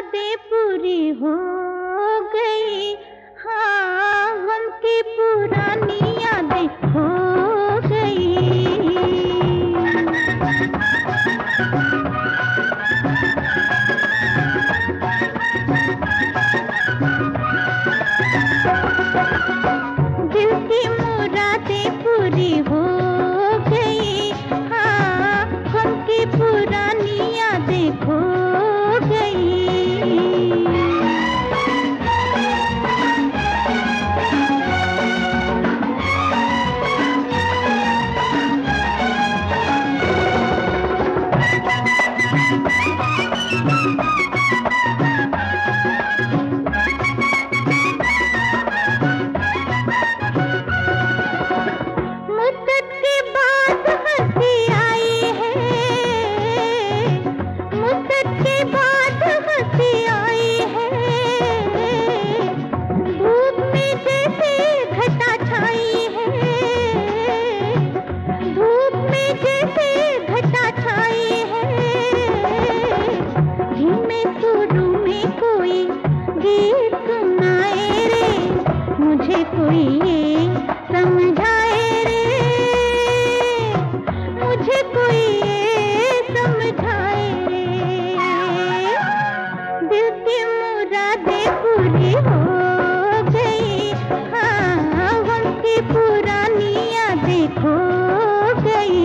मुरादें पूरी हो गई, हाँ गम की पुरानी यादें हो गई। दिल की मुरादें पूरी हो गई, हाँ गम की पुरानी यादें खो गई। मुद्दत के बाद हंसी आई है, मुद्दत के बाद हंसी आई है। धूप में जैसे घटा छाई है, धूप में जैसे घटा छाई है। धीमे सुरों में कोई गीत सुनाए रे, मुझे कोई ये समझाए रे, मुझे कोई ये समझाए रे। दिल की मुरादें पूरी हो गई, हाँ गम की पुरानी यादें खो गई।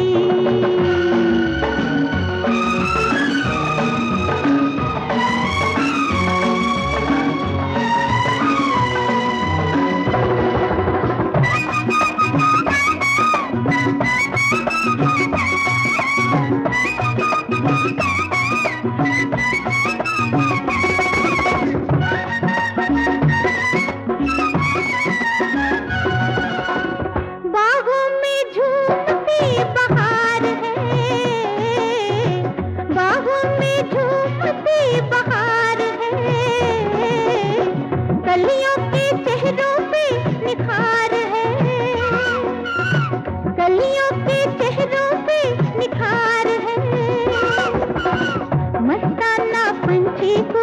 बाहों में झूमती बहार है, बाहों में झूमती बहार है। कलियों के चेहरों पे निखार है, कलियों के चेहरों पे निखार है। मस्ताना पंछी को